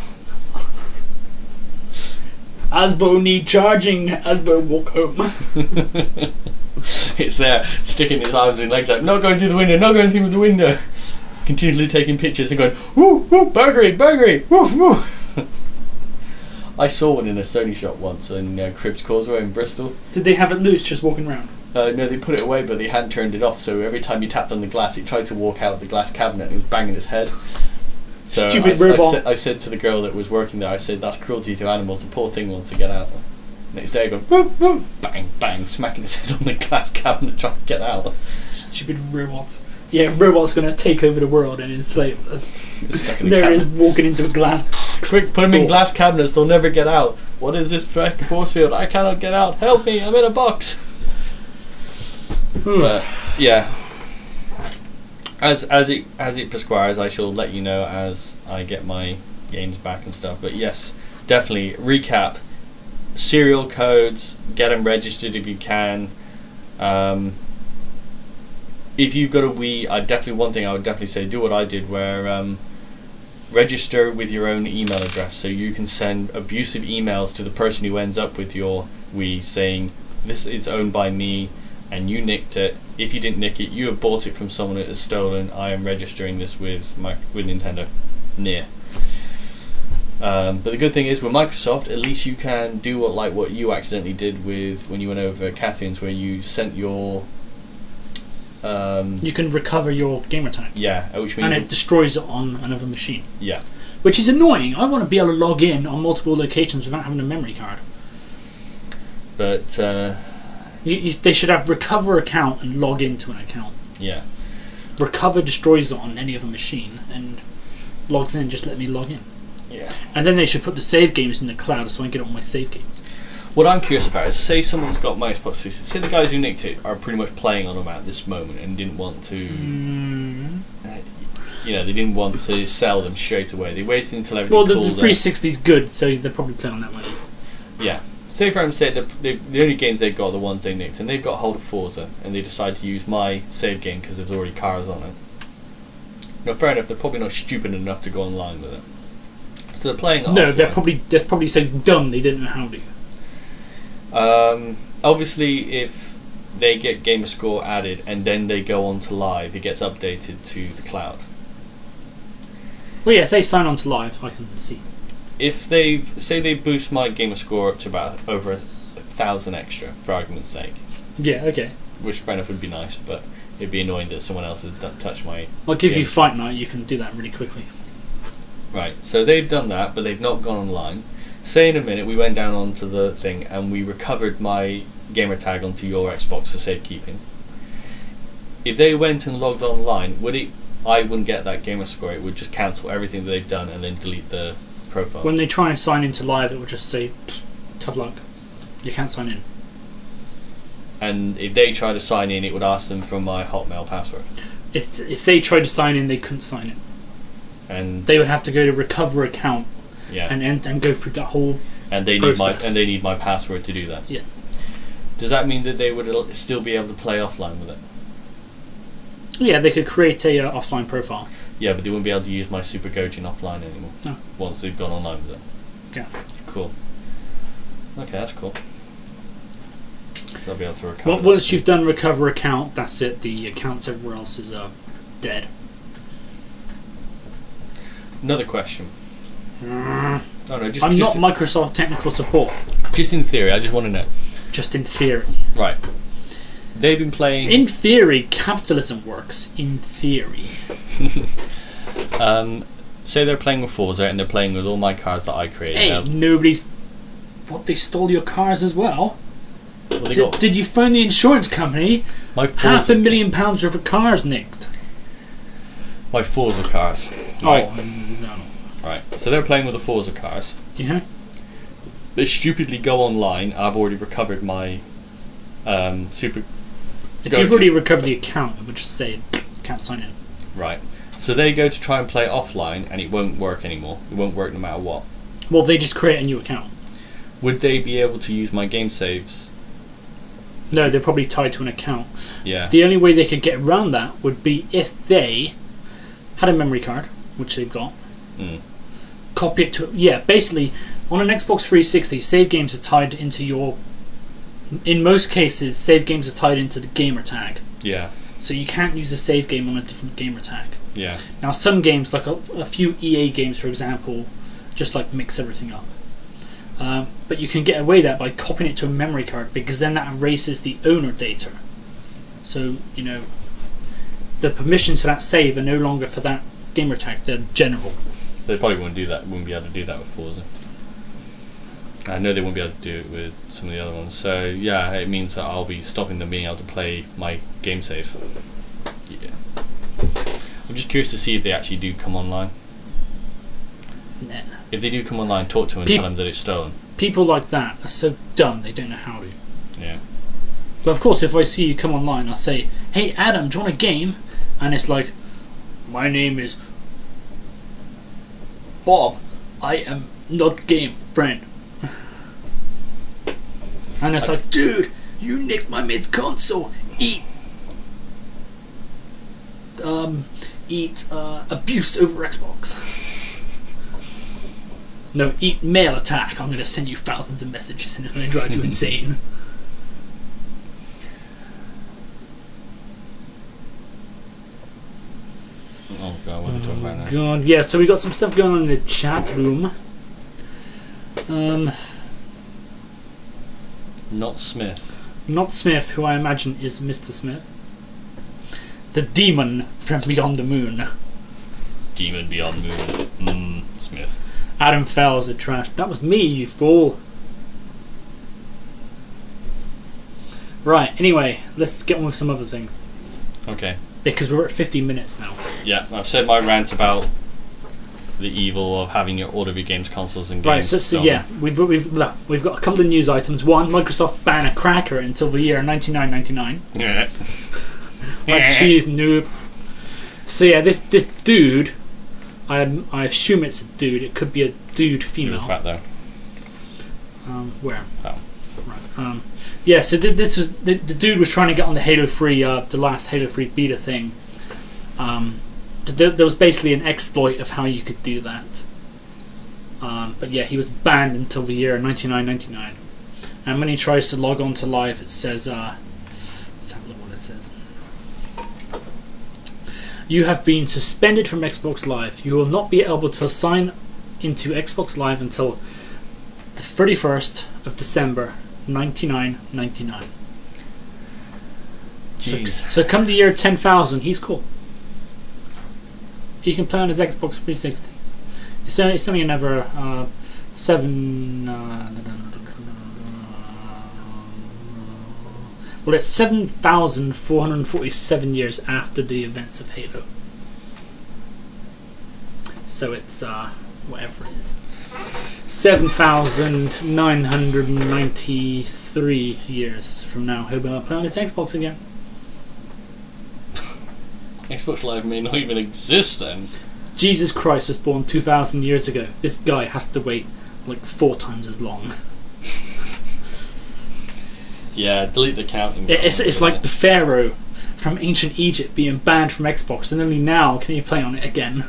Asbo need charging. Asbo walk home. It's there, sticking his arms and legs out, not going through the window, not going through the window. Continually taking pictures and going, woo, woo, burglary, burglary, woo, woo. I saw one in a Sony shop once in Cribbs Causeway in Bristol. Did they have it loose just walking around? No, they put it away, but they hadn't turned it off, so every time you tapped on the glass, he tried to walk out the glass cabinet and he was banging his head. So Stupid robot. I said to the girl that was working there, I said, that's cruelty to animals, the poor thing wants to get out. Next day, going, woo, woo, bang, bang, smacking his head on the glass cabinet trying to get out. Stupid robots. Yeah, robots gonna take over the world and enslave us. It's stuck in the There he is cabinet. walking into a glass. Quick, put him in door. glass cabinets, they'll never get out. What is this force field? I cannot get out. Help me, I'm in a box. But, yeah. As it prescribes, I shall let you know as I get my games back and stuff. But yes, definitely recap. Serial codes, get them registered if you can. If you've got a Wii, one thing I would definitely say, do what I did, where register with your own email address, so you can send abusive emails to the person who ends up with your Wii saying, this is owned by me, and you nicked it, if you didn't nick it, you have bought it from someone that has stolen. I am registering this with Nintendo. Near. But the good thing is with Microsoft, at least you can do what you accidentally did with when you went over Catherine's, where you sent your. You can recover your gamer tag. Yeah, which means and it destroys it on another machine. Yeah. Which is annoying. I want to be able to log in on multiple locations without having a memory card. But they should have recover account and log into an account. Yeah. Recover destroys it on any other machine and logs in. Just let me log in. Yeah. And then they should put the save games in the cloud so I can get on my save games. What I'm curious about is, say someone's got my Xbox 360. Say the guys who nicked it are pretty much playing on them at this moment and didn't want to. They didn't want to sell them straight away. They waited until everything cooled cooled down. Well, the 360 is good, so they're probably playing on that one. Yeah. Say for instance, the only games they've got are the ones they nicked, and they've got hold of Forza, and they decide to use my save game because there's already cars on it. Now, fair enough, they're probably not stupid enough to go online with it. So they're playing it No, offline. they're probably so dumb they didn't know how to. Obviously, if they get Gamerscore added and then they go on to live, it gets updated to the cloud. Well, yeah, if they sign on to live, I can see. If they boost my Gamerscore up to about over 1,000 extra, for argument's sake. Yeah, okay. Which fair enough would be nice, but it'd be annoying that someone else has touched my. I'll give you game. Fight Night. You can do that really quickly. Right, so they've done that, but they've not gone online. Say in a minute we went down onto the thing and we recovered my gamer tag onto your Xbox for safekeeping. If they went and logged online, I wouldn't get that gamer score. It would just cancel everything that they've done and then delete the profile. When they try and sign into live, it will just say, tough luck. You can't sign in. And if they try to sign in, it would ask them for my Hotmail password. If they tried to sign in, they couldn't sign in. And they would have to go to recover account. Yeah. And go through that whole and they process. need my password to do that. Yeah. Does that mean that they would still be able to play offline with it? Yeah, they could create a offline profile. Yeah, but they wouldn't be able to use my Super Gojin offline anymore. No. Once they've gone online with it. Yeah. Cool. Okay, that's cool. They'll be able to recover. Once you've done recover account, that's it. The accounts everywhere else is dead. Another question. Oh no, I'm not Microsoft technical support. Just in theory, I just want to know. Just in theory. Right. They've been playing. In theory, capitalism works. In theory. Say they're playing with Forza and they're playing with all my cars that I created. Hey, nobody's. What, they stole your cars as well? Well, did you phone the insurance company? My £500,000 worth of cars nicked. My Forza cars. Right. Oh, right. So they're playing with the Forza cars. Yeah. They stupidly go online. I've already recovered my Super. If you've already recovered the account, it would just say can't sign in. Right. So they go to try and play offline, and it won't work anymore. It won't work no matter what. Well, they just create a new account. Would they be able to use my game saves? No, they're probably tied to an account. Yeah. The only way they could get around that would be if they had a memory card, which they've got. Copy it to... Yeah, basically, on an Xbox 360, save games are tied into your... In most cases, save games are tied into the gamer tag. Yeah. So you can't use a save game on a different gamer tag. Yeah. Now, some games, like a few EA games, for example, just like mix everything up. But you can get away with that by copying it to a memory card, because then that erases the owner data. So, you know, the permissions for that save are no longer for that gamer tag, they're general. They probably wouldn't be able to do that with Forza. I know they won't be able to do it with some of the other ones. So yeah, it means that I'll be stopping them being able to play my game saves. Yeah. I'm just curious to see if they actually do come online. Nah. If they do come online, talk to them and tell them that it's stolen. People like that are so dumb they don't know how to. Yeah. But of course, if I see you come online, I'll say, "Hey Adam, do you want a game?" And it's like, "My name is Bob. I am not game friend." And it's like, "Dude, you nicked my mate's console. Eat abuse over Xbox." No, eat mail attack. I'm going to send you thousands of messages and it's going to drive you insane. Go on, what are we talking about now? God, yeah, so we got some stuff going on in the chat room. Not Smith. Not Smith, who I imagine is Mr. Smith. The demon from beyond the moon. Demon Beyond Moon. Smith. Adam Fells a trash. That was me, you fool. Right, anyway, let's get on with some other things. Okay. Because we're at 50 minutes now. Yeah, I've said my rant about the evil of having all of your games consoles and games. Right, so yeah, we've got a couple of news items. One, Microsoft ban a cracker until the year 9999. Yeah. Like, jeez, noob. So yeah, this dude, I assume it's a dude. It could be a dude He was female. fat though. Where? Oh. Right. Yeah. So this was the dude was trying to get on the Halo 3, the last Halo 3 beta thing. There was basically an exploit of how you could do that. But yeah, he was banned until the year 1999. And when he tries to log on to live, it says, let's have a look what it says. You have been suspended from Xbox Live. You will not be able to sign into Xbox Live until the 31st of December 1999. Jeez. So come the year 10,000, he's cool. He can play on his Xbox 360. It's only another 7,447 years after the events of Halo. So it's whatever it is, 7,993 years from now. He'll be able to play on his Xbox again. Xbox Live may not even exist then. Jesus Christ was born 2,000 years ago. This guy has to wait like 4 times as long. Yeah, delete the counting. It's like the Pharaoh from ancient Egypt being banned from Xbox, and only now can you play on it again.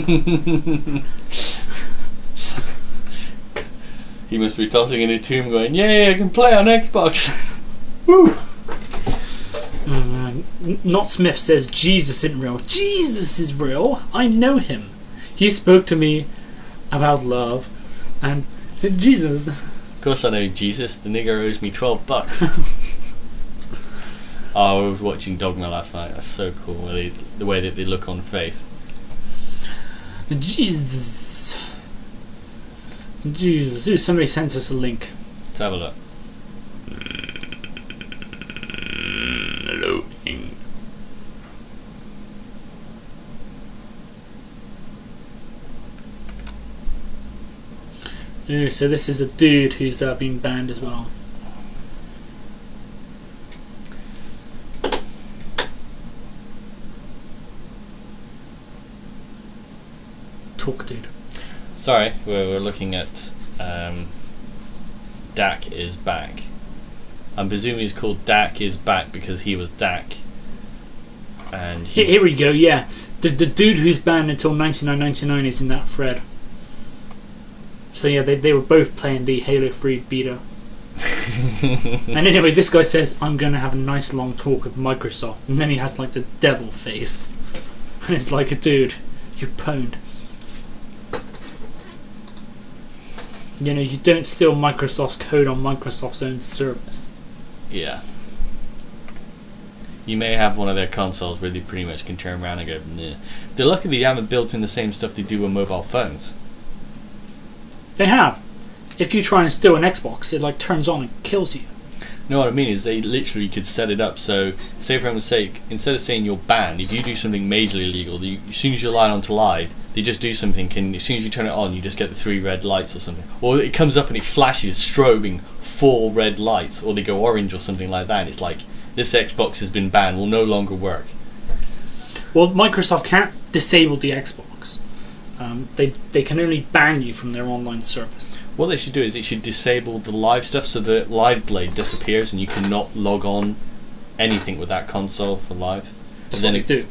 He must be tossing in his tomb going, yay, I can play on Xbox. Woo! Not Smith says Jesus isn't real. Jesus is real. I know him. He spoke to me about love and Jesus. Of course I know Jesus. The nigger owes me $12. I was watching Dogma last night. That's so cool. The way that they look on faith. Jesus. Jesus. Ooh, somebody sent us a link. Let's have a look. Hello. Ooh, so this is a dude who's been banned as well. Talk, dude. Sorry, we're looking at Dak is back. I'm presuming he's called Dak is back because he was Dak. And Here we go, yeah. The dude who's banned until 1999 is in that thread. So yeah, they were both playing the Halo 3 beta. And anyway, this guy says, I'm going to have a nice long talk with Microsoft. And then he has like the devil face. And it's like, dude, you pwned. You know, you don't steal Microsoft's code on Microsoft's own service. Yeah. You may have one of their consoles where they pretty much can turn around and go, nah. They're lucky they haven't built in the same stuff they do with mobile phones. They have. If you try and steal an Xbox, it like turns on and kills you. No, what I mean is they literally could set it up so, say for argument's sake, instead of saying you're banned, if you do something majorly illegal, as soon as you're live onto live, they just do something, and as soon as you turn it on, you just get the 3 red lights or something. Or it comes up and it flashes, strobing 4 red lights, or they go orange or something like that, and it's like, this Xbox has been banned, will no longer work. Well, Microsoft can't disable the Xbox. They can only ban you from their online service. What they should do is it should disable the live stuff so the live blade disappears and you cannot log on anything with that console for live. That's and what they do.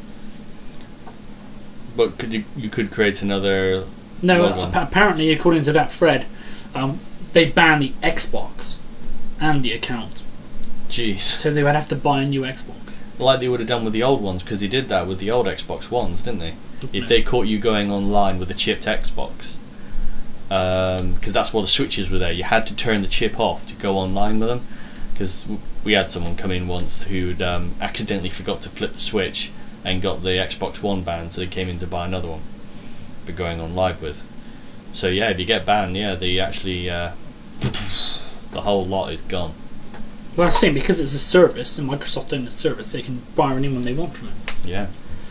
But you could create another No, login. apparently, according to that thread, they ban the Xbox and the account. Jeez. So they would have to buy a new Xbox. Like they would have done with the old ones, because they did that with the old Xbox Ones, didn't they? if they caught you going online with a chipped Xbox, because that's why the switches were there. You had to turn the chip off to go online with them, because we had someone come in once who'd accidentally forgot to flip the switch and got the Xbox One banned, so they came in to buy another one for going on live with. So yeah, if you get banned, they actually the whole lot is gone. Well, that's the thing, because it's a service and Microsoft owns the service, they can buy anyone they want from it. Yeah.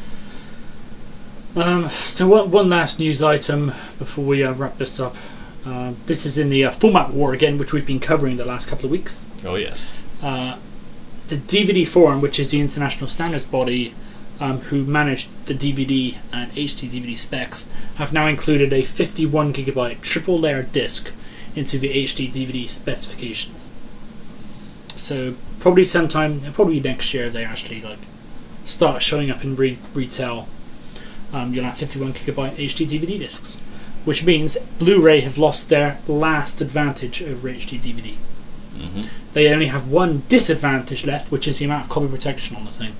So one last news item before we wrap this up. This is in the format war again, which we've been covering the last couple of weeks. Oh yes. The DVD Forum, which is the international standards body who manage the DVD and HD DVD specs, have now included a 51GB triple layer disc into the HD DVD specifications. So probably next year they actually start showing up in retail. You'll have 51GB HD DVD discs, which means Blu-ray have lost their last advantage over HD DVD. Mm-hmm. They only have one disadvantage left, which is the amount of copy protection on the thing.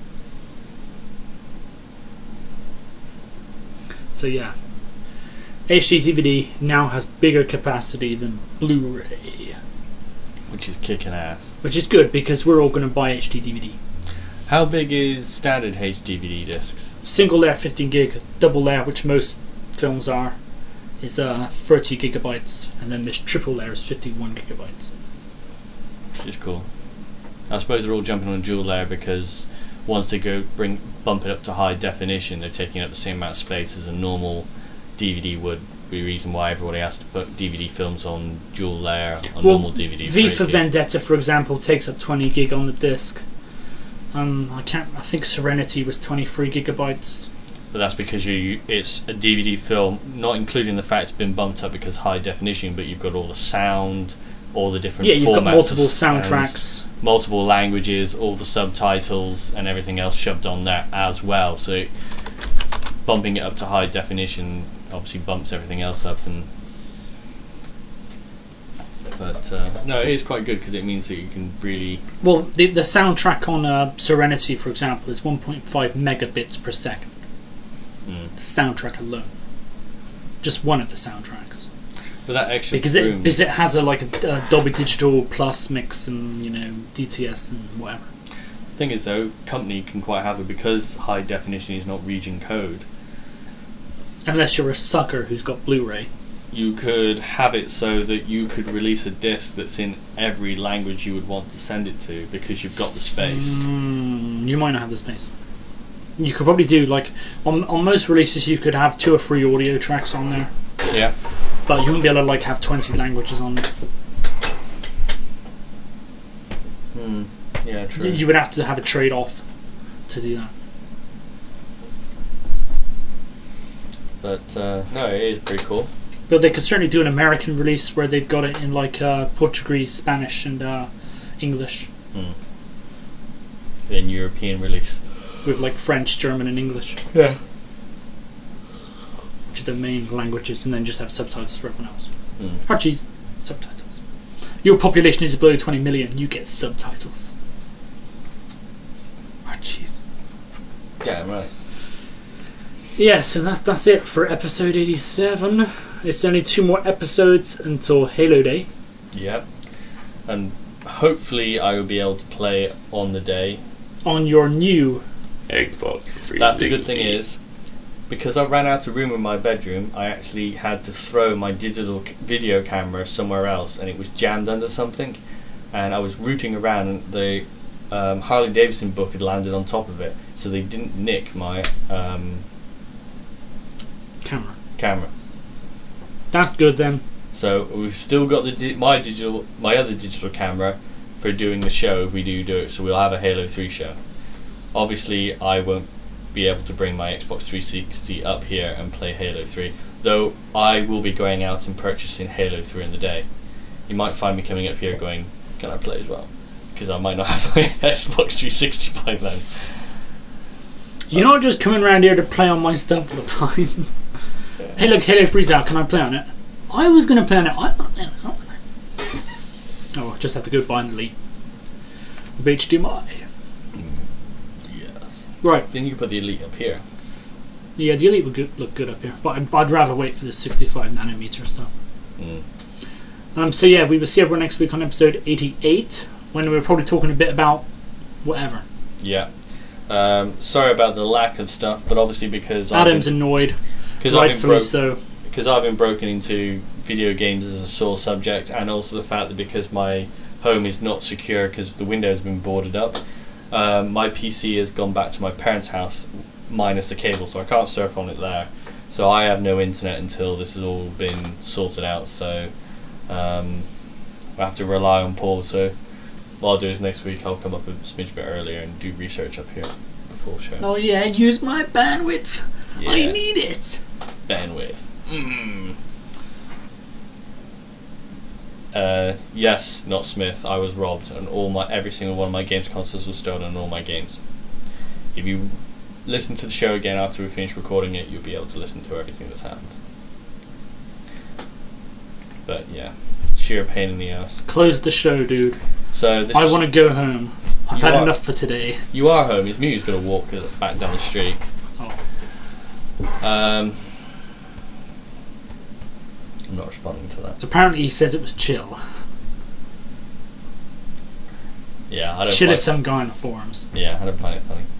So yeah, HD DVD now has bigger capacity than Blu-ray, Which is kicking ass. which is good because we're all going to buy HD DVD. How big is standard HD discs? Single layer 15 gig, double layer, which most films are, is 30 gigabytes, and then this triple layer is 51 gigabytes. Which is cool. I suppose they're all jumping on dual layer because once they bump it up to high definition, they're taking up the same amount of space as a normal DVD would. Be the reason why everybody has to put DVD films on dual layer on normal DVD. V for Vendetta, for example, takes up 20 gig on the disc. I think Serenity was 23 gigabytes. But that's because it's a DVD film, not including the fact it's been bumped up because high definition, but you've got all the sound, all the different Yeah, you've formats got multiple of sounds, soundtracks, multiple languages, all the subtitles and everything else shoved on there as well. So bumping it up to high definition obviously bumps everything else up. But no, it is quite good because it means that you can really... Well, the soundtrack on Serenity, for example, is 1.5 megabits per second. The soundtrack alone. Just one of the soundtracks. But that extra because it has a Dolby Digital Plus mix and DTS and whatever. The thing is though, company can quite have it because high definition is not region code. Unless you're a sucker who's got Blu-ray. You could have it so that you could release a disc that's in every language you would want to send it to because you've got the space. You might not have the space. You could probably do on most releases you could have 2 or 3 audio tracks on there. Yeah. But you wouldn't be able to have 20 languages on there. Yeah, true. You would have to have a trade-off to do that. But no, it is pretty cool. But they could certainly do an American release where they've got it in Portuguese, Spanish, and English. Then European release with French, German, and English. Yeah. Which are the main languages, and then just have subtitles for everyone else. Jeez, subtitles. Your population is below 20 million. You get subtitles. Jeez. Damn right. Yeah, so that's it for episode 87. It's only 2 more episodes until Halo Day. Yep. And hopefully I will be able to play on the day. On your new Xbox 360. That's the good thing is, because I ran out of room in my bedroom, I actually had to throw my digital video camera somewhere else, and it was jammed under something, and I was rooting around, and the Harley Davidson book had landed on top of it, so they didn't nick my camera. That's good then. So we've still got my other digital camera for doing the show if we do it. So we'll have a Halo 3 show. Obviously, I won't be able to bring my Xbox 360 up here and play Halo 3, though I will be going out and purchasing Halo 3 in the day. You might find me coming up here going, "Can I play as well?" Because I might not have my Xbox 360 by then. You're not just coming around here to play on my stuff all the time. Hey look, Halo 3's out, can I play on it? I was going to play on it, I'm not playing on it. Oh, I just have to go buy and delete. With HDMI. Yes. Right. Then you put the Elite up here. Yeah, the Elite would look good up here, but I'd rather wait for the 65nm stuff. So yeah, we will see everyone next week on episode 88, when we're probably talking a bit about whatever. Yeah. Sorry about the lack of stuff, but obviously because Adam's annoyed, rightfully so. Because I've been broken into video games as a sore subject, and also the fact that because my home is not secure because the window has been boarded up, my PC has gone back to my parents' house minus the cable, so I can't surf on it there. So I have no internet until this has all been sorted out, so I have to rely on Paul. So what I'll do is next week I'll come up a smidge bit earlier and do research up here before show. Oh yeah, use my bandwidth. Yeah. I need it. Bandwidth. Yes, not Smith. I was robbed, and every single one of my games consoles was stolen, and all my games. If you listen to the show again after we finish recording it, you'll be able to listen to everything that's happened. But yeah, sheer pain in the ass. Close the show, dude. So I want to go home. I've had enough for today. You are home. It's me who's going to walk back down the street. Oh. I'm not responding to that. Apparently he says it was chill. Yeah, I don't. Chill is some guy in the forums. Yeah, I don't find it funny.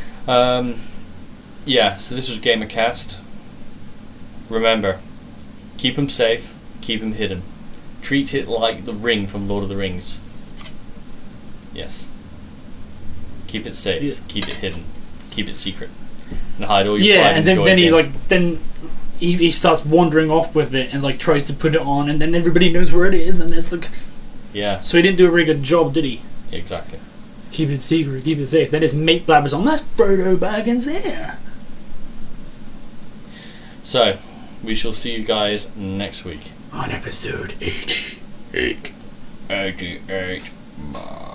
Yeah, so this was GamerCast. Remember, keep them safe, keep them hidden. Treat it like the ring from Lord of the Rings. Yes. Keep it safe, Yeah. keep it hidden, keep it secret, and hide all your Yeah, pride and then, joy then he in. he starts wandering off with it and like tries to put it on, and then everybody knows where it is, and it's like, Yeah, so he didn't do a very good job, did he? exactly. Keep it secret, keep it safe. Then his mate blabbers on, that's Frodo Baggins here. So, we shall see you guys next week. On episode 88. 88. Bye.